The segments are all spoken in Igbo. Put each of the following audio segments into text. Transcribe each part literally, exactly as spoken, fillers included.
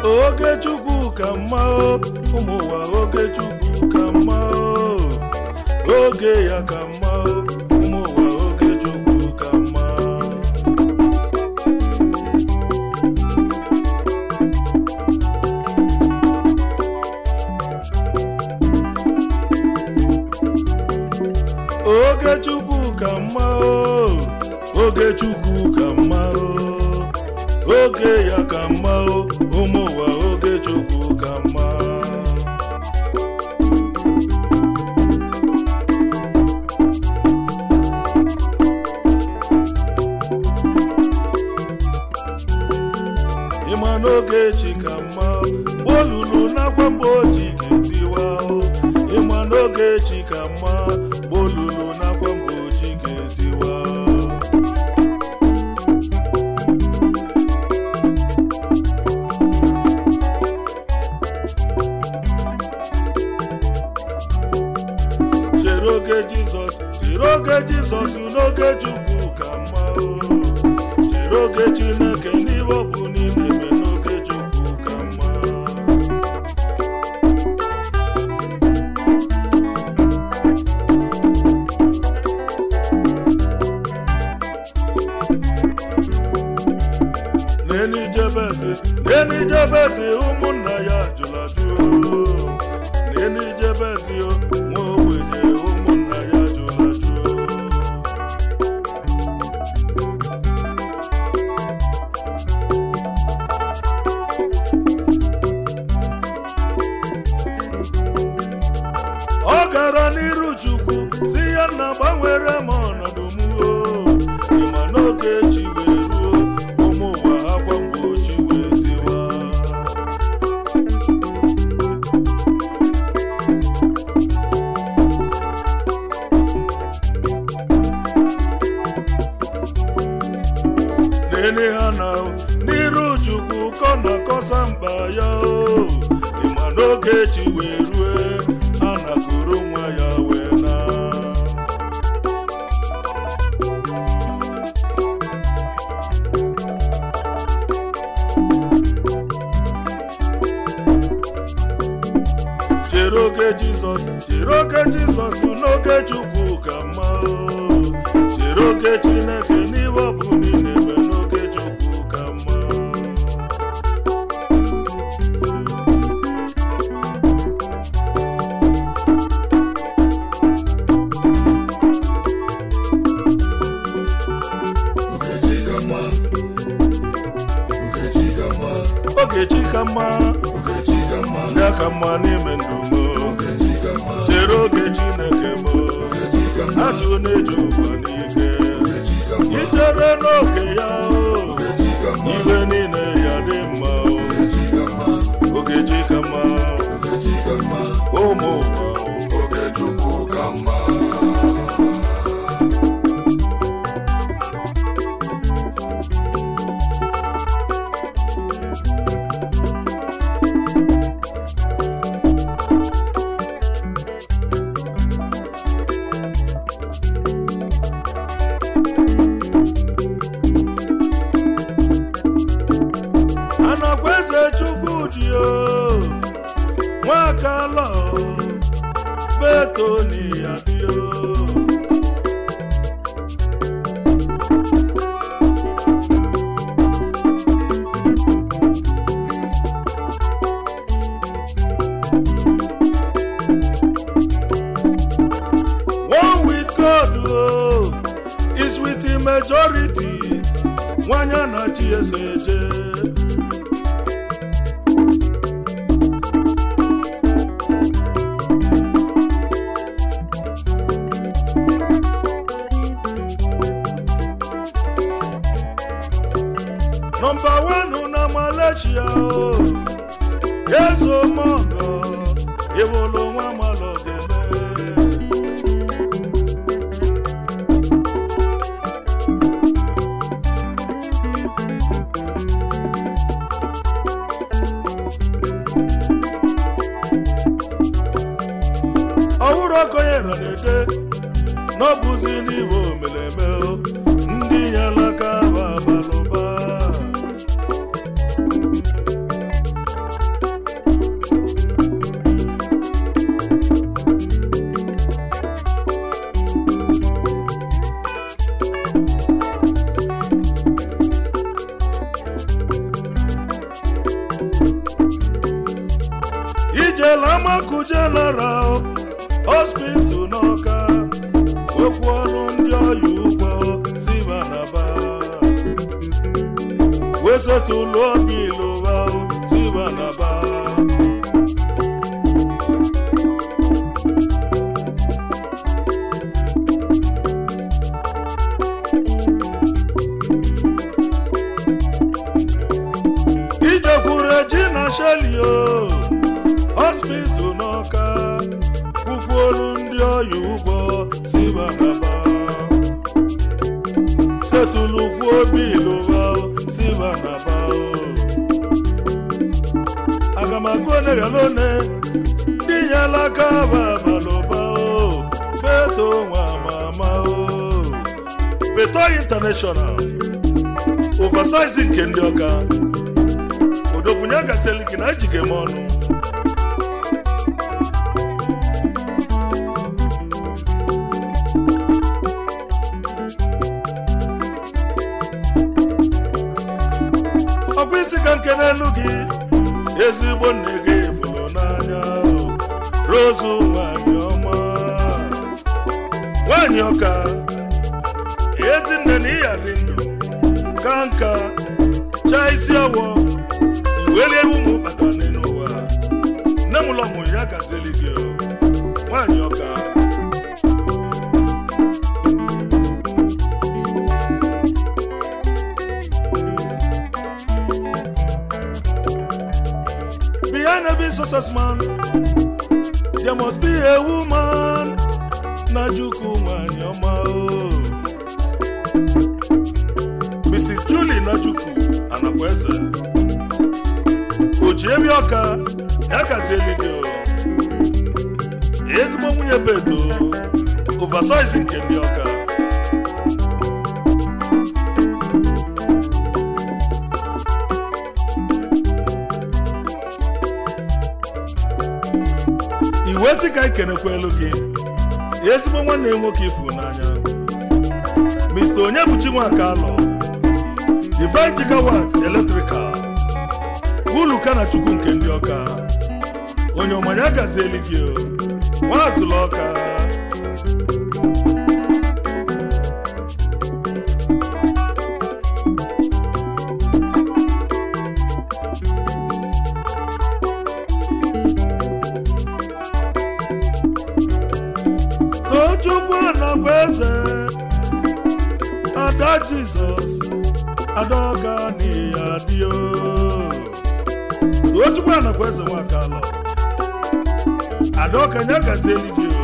oge Chukwu ka mma ụmụ ụwa oge Chukwu ka mma oge ya ka mma ụmụ ụwa oge Chukwu ka mma oge Chukwu ka mma oge Chukwu ka mma oge ya ka mma ụmụ ụwa oge Chukwu ka mma ịma n'oge chi ka mma olulu n'akwa mgbe oji ga-etiwa ịma n'oge chi ka mma olulu n'akwa mgbe oji ga-etiwa chere oge Jizọs chere oge Jizọs n'oge Chukwu ka mma chere oge Chineke n'ihe ọ bụ niile eme n'oge Chukwu ka mma n'eni Jebezi n'eni Jebezi ụmụnna ya jụla jụọ n'eni Jebezi nwa ogbenye ụmụnna ya jụla jụọ ọ gara n'iru Chukwu si ya nna gbanwere m ọnọdụ m ịma n'oge chi wee ruo ụmụ ụwa akwa mgbochi wee tiwa n'ene ha na n'iru Chukwu kọ na kọsa mba ya ịma n'oge chi wee rue a nakụrụ nwa ya wee na chere oge Jizọs chere oge Jizọs n'oge Chukwu ka mma chere oge Chineke n'ihe ọ bụ niile eme n'oge Chukwu ka mma ogechi ka mma ya ka mma n'ime ndụ m chere oge Chineke m achụ na-eji ụwa n'ike ichere n'oge ya iwe niile ya dị mma ogechi ka mma ụmụ ụwa oge Chukwu ka mma Nwakala betoni adio one with God oh, is with the majority nwanya na G S J number one na Malaysia oh yeso mongo ewolo nwa malogene awuro koyero dede no buzi ni wo meleme ndi yala ka baba loba Elamaku General Hospital n'Ọka okwu ọnụ ndị ọya ugbo si Banaba wesetụlụ obi ịlụwa si Banaba Shelio Hospital n'Ọka kwukwu olu ndị ọya ugbo si Banaba setụlụ kwu obi ịlụwa si Banaba agamagu onegalone ndị nyela aka babalụba beto nwa mama Beto International oversize nke ndị Ọka Odogunya gaseliki na jige mọnụ ọkwa isi ka nke n'elu gị ezigbo nne gị fụrụ n'anya Rose nwanyị ọma nwanyị Ọka ezi nne na iya dị ndụ ka nka cha isi awọ wele ụmụ bata n'ụwa nne m ụlọ mụ ya gazeli gị nwanyị Ọka behind every success man there must be a woman Najuku nwanyị ọma Missus Julie Najuku Anakweze Ojiemi Ọka ya gazieli gị ezigbo nwunye Beto oversize nke ndị Ọka iwe si ka ikenekwa elu gị ezigbo nwanne nwoke ifu n'anya Mister Onyebuchi Nwakalọ Divine Gigawatt Electrical Uluka na Chukwu nke ndị Ọka onye ọmanya gazieli gị nwazụlụ Ọka Tochukwu na eze Ada Jesus Adaọka ni adio Tochukwu na eze Nwakalọ Adaọka nya gazieli gị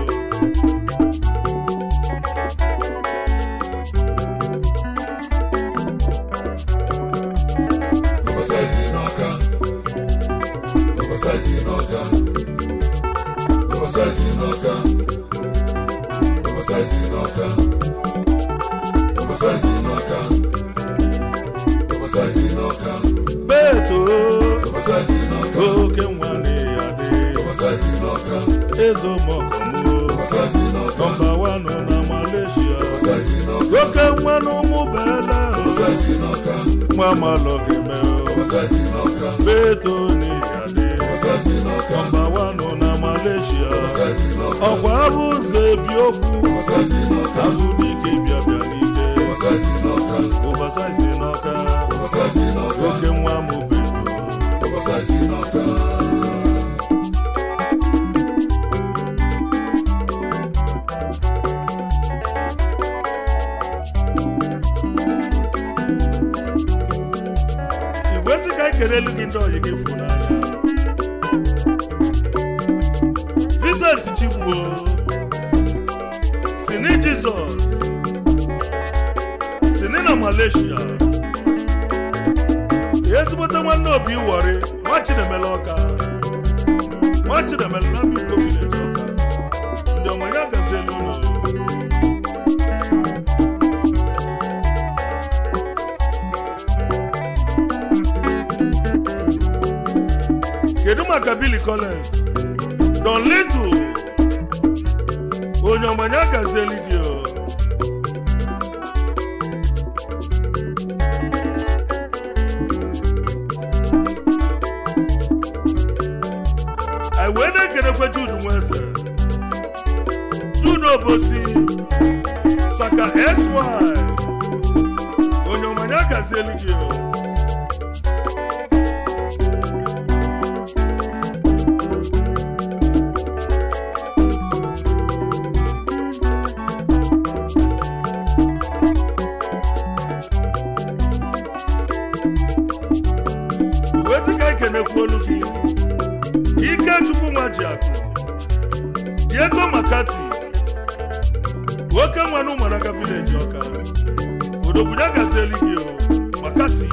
Oversize n'Ọka Oversize n'Ọka Oversize n'Ọka Oversize n'Ọka Oversize n'Ọka Oversize n'Ọka Beto Oversize n'Ọka oke nwanne ya dị Oversize n'Ọka Ezo Mokomo Oversize n'Ọka Number one na Malaysia Oversize n'Ọka oke nwanne ụmụ bele Oversize n'Ọka Mama logeme Oversize n'Ọka Beto ni ya dị Oversize n'Ọka Number one na Malaysia Oversize n'Ọka ọkwa abụ nze bi okwu Oversize n'Ọka abụ dike bịa bịa n'ike Oversize n'Ọka Oversize n'Ọka Oversize n'Ọka oke nwa mụ Beto Oversize n'Ọka iwezi ka ikerelu gị ndị oyi gị fụ n'anya Vincent Chigbuo Sini Jesus Sini na Malaysia ezigbote nwanne Obi Wori nwa Chinemele Ọka nwa Chinemele na Miko Village Ọka ndị ọmanya gazielu ụlọ kedu maka Billy Collins Don Little onye ọmanya gazieli gị I anyị wee na-ekenekwe Jude Nweze, Jude Obosi, Saka S Y, onye ọmanya gazieli gị o. Olu gị Ike Chukwu Nwajiakụ, Diego Makati, nwoke nwanụ Ụmụnaka Village Ọka, odobunya gazieli gị o Makati.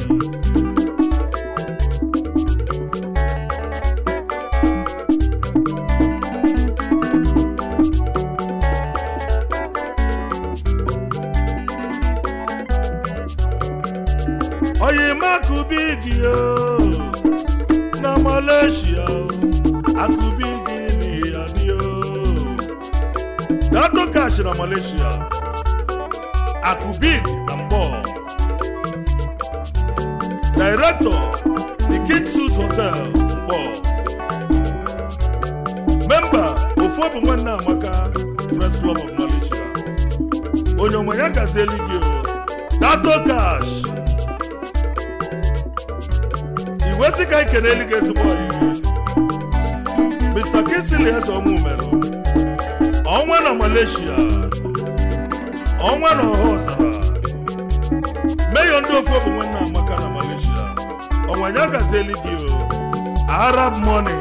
Oyi Makubigi o na Malaysia, Akubigi ni adio. Dato Cash na Malaysia, Akubigi na Mbo. Director, the King Suit Hotel, Mbo. Member, Ofobu Mwana Amaka, Friends Club of Malaysia. Onyomanya Gazeli Gio, Dato Cash. What's guy can elegance boy? Mister Kinsley has a woman. On one of Malaysia, on one of Hosara. May on do for one of Makana Malaysia. On one Yaga Zeligio, Arab money.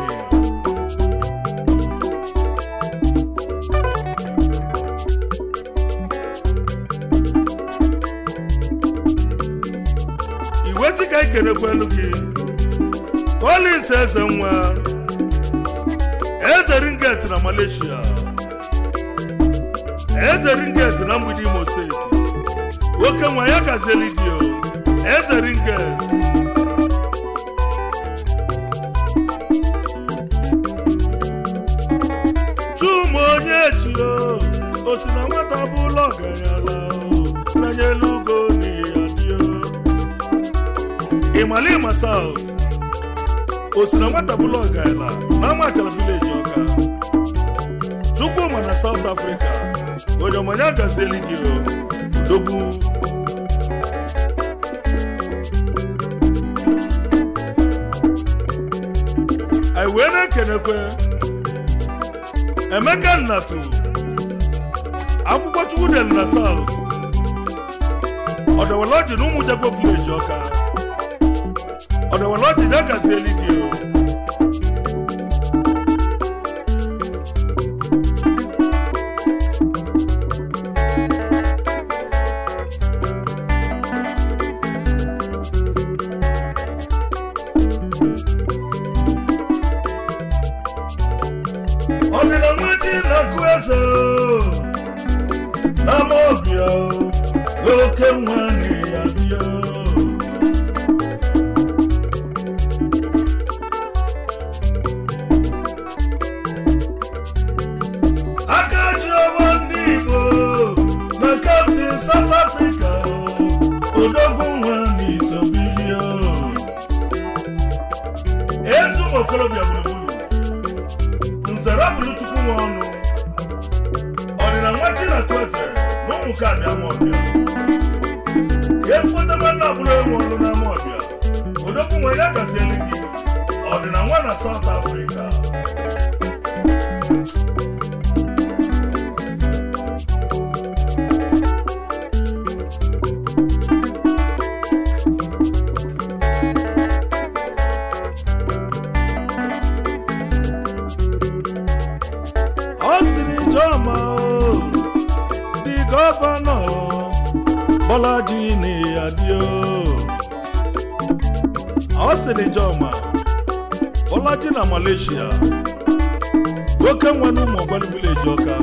What's the guy can look? Calling says somewhere, as a ringgit in Malaysia, as a ringgit in Amudimo State, welcome Wayaka Zeligio, as a ringgit. Chumonetio, Osinamata Buloga, Nayelugo ni adio. Imalima South. Osinamata Buloga ela, Mama Chala Village Oka. Chukwu na South Africa, Onyomanya Gazeli Gio, Dobu. I wena kenekwe, Emeka Nnatu, Akwụkwọ Chukwu del na South. Odawalaji n'Umu Jago Village Oka. Odawalaji Jaga Gazeli Gio. Namobio, welcome one adio. Akajo Wandigo, na Captain South Africa, Odogun Wani Sobilio. Ezu Mokolobia Bulubulu, Nzarabulu Chukwuwanu. Na mwati na kwese, no mukabi amobia. Yes, what a man na bule mwalo na amobia. Odoku mwaya Gazeligi, Odina wana South Africa. Austin Joma. Governor Bolaji ni adio. Austin Joma Bolaji na Malaysia. Woken wanu Mobile Village Oka.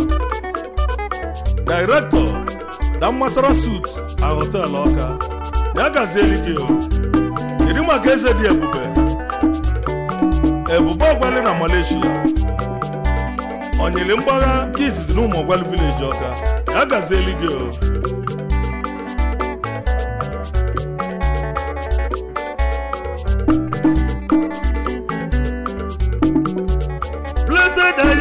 Director Damasara Suit and Hotel Oka. Yaga Zeligio. Irima Geze di Ebube. Ebube Ogwale na Malaysia. Onyele Mbaga Kisses no Mobile Village Oka. Yaga Zeligio.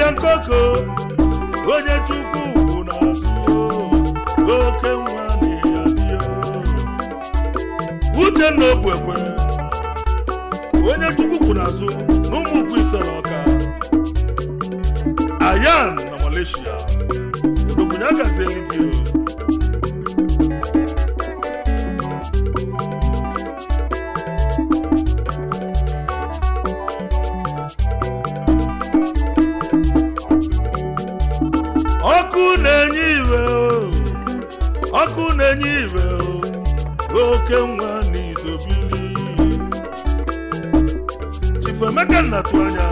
Christian Koko onye Chukwu bụ n'azụ oke nwa na-adịo Uchenna Obuekwe onye Chukwu bụ n'azụ n'ụmụ ukwu ise n'Ọka Ayan na Malaysia odokwunye agazeli gị ọkụ na-enye iwe ọkụ na-enye iwe oke nwa n'izobili Chief Emeka Nnatụ anya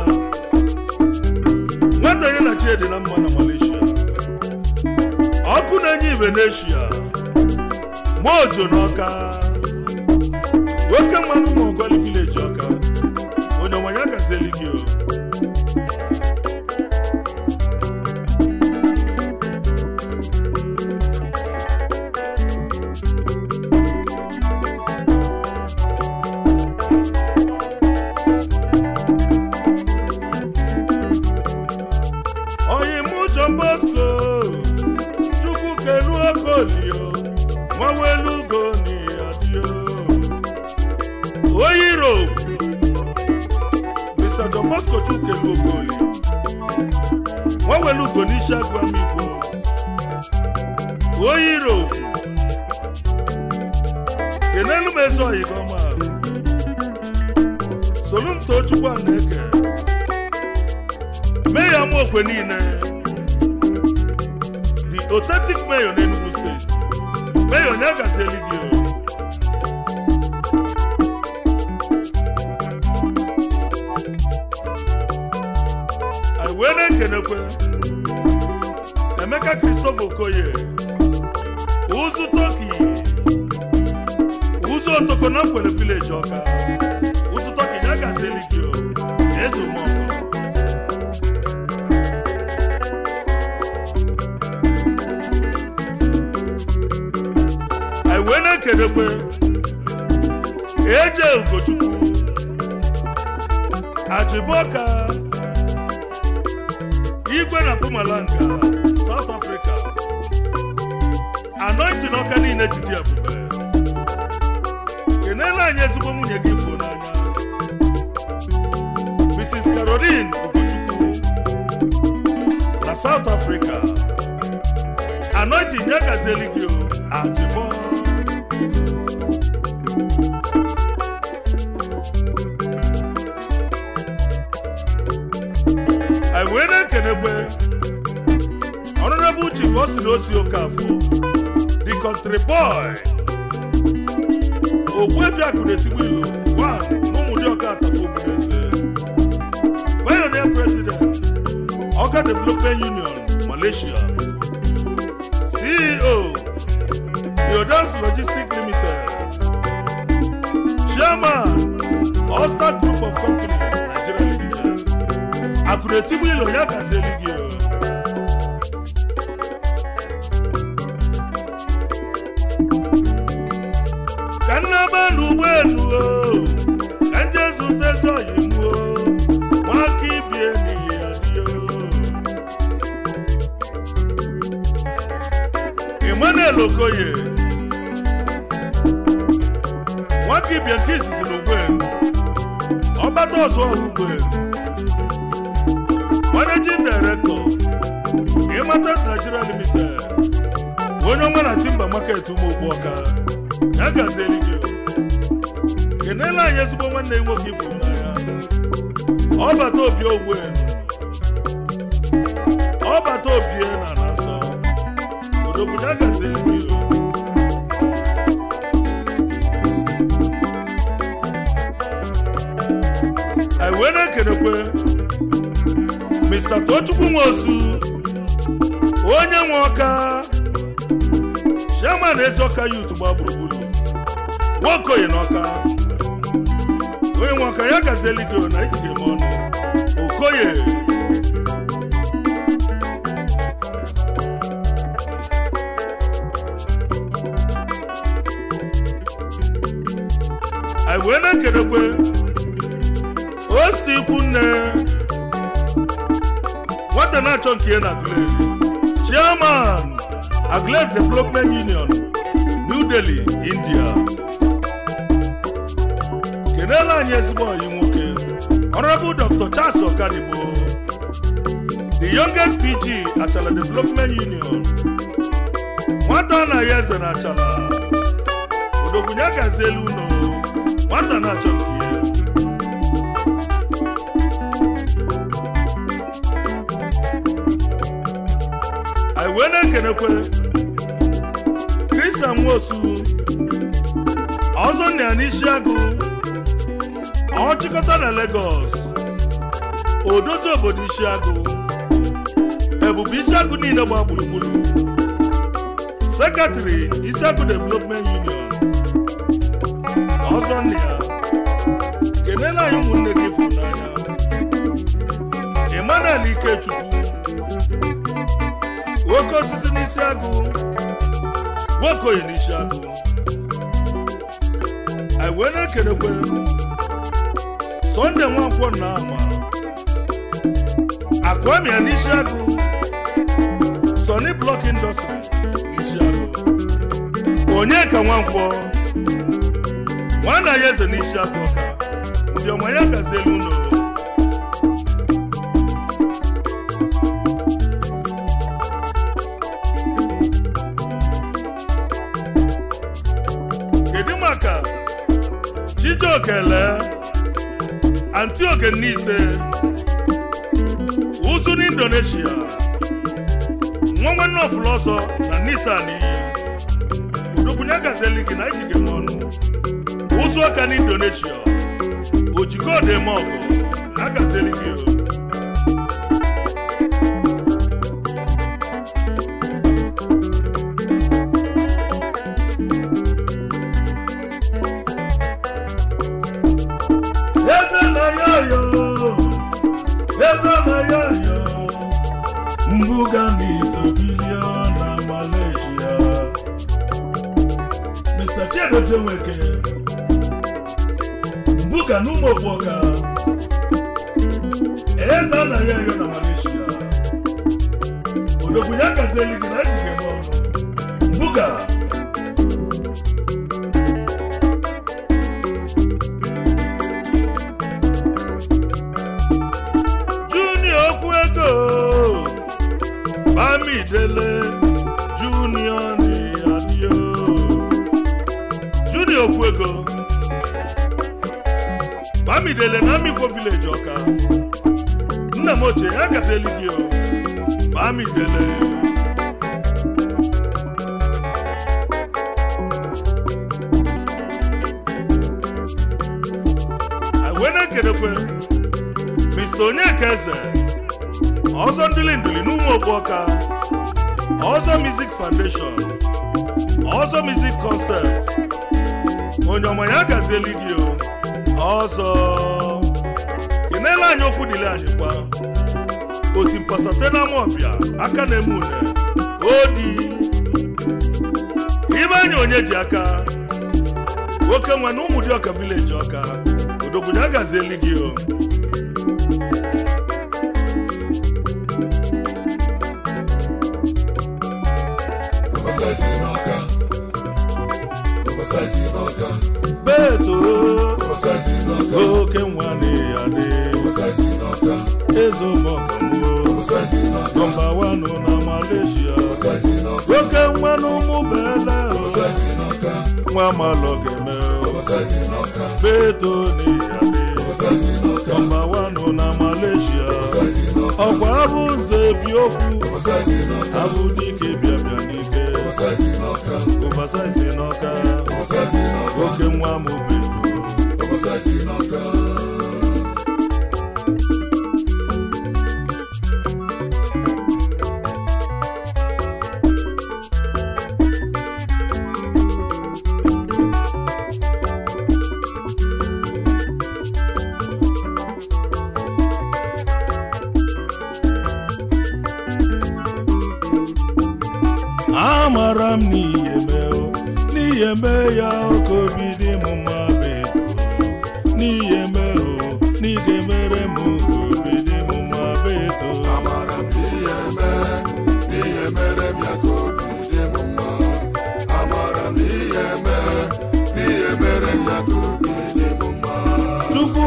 nwata ya na Chiedi na mma na Malaysia ọkụ na-enye iwe n'Asia Mojo n'Ọka oke nwa n'ụmụ Ogoli village Ọka onye nwanya gazeli gị Mister John Bosco Chukelu Ogoli Wawelu Gonisha Gwamibo Oyiro Kenelu Mezo Igoma Solum Tochukwa Neke Mayor Mokwe Nine The authentic mayor in Enugu State Mayor Nyaga Seligio Wene Kenekwe Emeka Christopher Okoye Uzu Toki Uzu Otoko na Kwele village Ọka Uzu Toki Nyaga Seligio Ezo Moko I wene Kenekwe Eje Ugochukwu Ajiboka Igwe na Pumalanga, South Africa. Anointing Ọka niile jidi abube. Kenela anyị ezigbo nwunye gị ifo n'anya. Missus Caroline Okochukwu na South Africa. Anointing ya gazeli gị Ajibo. I wene Kenekwe Honorable Chief Osinosi Okafor the country boy Ogbuefi Akunetigbilu one n'Ụmụdị Ọka Atapụ Ogbuneze Pioneer President Ọka Development Union Malaysia C E O Theodams Logistics Limited Chairman All-Star Group of Companies Nigeria Limited Akunetigbilu ya gazeli gị Kanaba n'ugbeelu ka njezu tezo yimu nwaka ibie n'ihi adịo Emmanuel Okoye nwaka ibie nke izizi n'ugbeelu ọbata ọzọ ugbeelu Managing Director Imatas Nigeria Limited onye ọma na Timber Market Ụmụogbu Ọka ya gazeli gị Kenela anyị ezigbo nwanne ya nwoke ifuru n'anya Ọbata Obi Ogbuelu Ọbata Obi na na nsọ odogwu ya gazeli gị anyị wee na-ekenekwe Mister Tochukwu Nwosu onye nwe Ọka Chairman Ezeoka Youth gba gburugburu Nwokoye n'Ọka onye nwe Ọka ya gazeli gị na ijige m ọnụ Okoye anyị wee na-ekenekwe Osti Ikwunne nwata na-achọ nke ya na Aguleri Chairman Aguleri Development Union New Delhi, India. Kenela anyị ezigbo ọyị nwoke Honorable Doctor Charles Okadibo, the youngest P G Achala Development Union. Nwata na ya eze na Achala Odogwunya gazelu uno nwata na-achọ nke ya. I wena kenekwe Chris Amosu ọzọ na Anishiagu ọchịkọta na Lagos odozi obodo Ishiagu ebube Ishiagu niile gba gburugburu Secretary Ishiagu Development Union ọzọ na ya kenela anyị ụmụnne gị fụrụ n'anya Emmanuel Ikechukwu nwoke osisi n'isi agụ nwoke oyi n'isi agụ anyị wee na-ekenekwe Sunday Nwankwọ na ama Akwami ya n'isi agụ Sunny Block Industry n'isi agụ Onyeka Nwankwọ nwana ya eze n'isi agụ ọka ndị ọma ya gazielu ụlọ. Chijokele Antioke Nise Usu ni Indonesia Mwanwa nofulu ọsọ na Nisani Udogwunya gazeligi na ijige mọnụ Usu ọka ni Indonesia Ojiko de mogo na gazeligi o. Mbuga misobilio na Malaysia Mister Chiagozie Nweke Mbuga n'ụmụ Okpoka Eza na ya yo na Malaysia Odogwunya gazeligi na ejige mọnụ Mbuga Junior Okwuego Bamidele Junior ni adio Junior Okwuego Bamidele na Mikwo Village Ọka nna m ochie ya gazeligi o Bamidele Awena kedekwe Mister Onyeka Eze ọzọ ndili ndili n'ụmụ Okpoka ọzọ Music Foundation ọzọ Music Concept onye ọma ya gazieli gị o ọzọ kenela anyị okwu dịle anyị kwa oti mpasate na Amọbịa aka na-eme une odi ibe anyị onye ji aka nwoke nwa na ụmụ dị Ọka Village Ọka Odogwunya gazieli gị o. Beto oke nwane ya dị Ezo Mokambo Number one na Malaysia oke nwa n'ụmụ Bele nwa Malogeme Beto ni ya dị Number one na Malaysia ọkwa abụ nze bi okwu abụ dike bịabịa n'ike Oversize n'Ọka oke nwa mụ Beto Amara m n'ihe mee n'ihe mee ya okobi dị m mma Beto n'ihe mee o n'ihe mere m okobi dị m mma Beto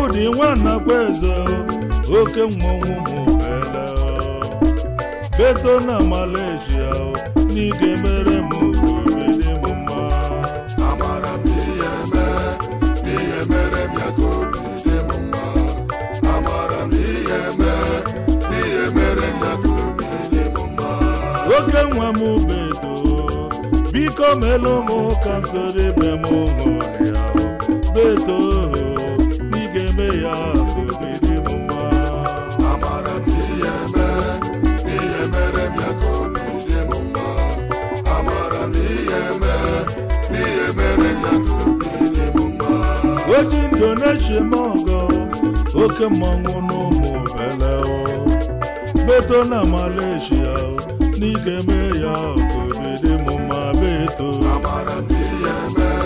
Chukudi nwana kweze oke mmọnwụ mụbele beto na Malaysia n'ike mere m obedi m mma amara m ihe mere n'ihe mere m ya ka obi dị m mma amara m ihe mere n'ihe mere m ya ka obi dị m mma oke nwa m beto biko melụ m ka nsoro ebe m ṅụrịa beto n'ike me ya ka obi dị m mma amara m ihe mere n'ihe mere m ya ka obi dị m mma amara m ihe mere n'ihe mere m ya ka obi dị m mma oji Indonesia m ọgọ oke mmọnwụ n'ụmụ bele beto na Malaysia n'ike me ya ka obi dị m mma beto amara m ihe mere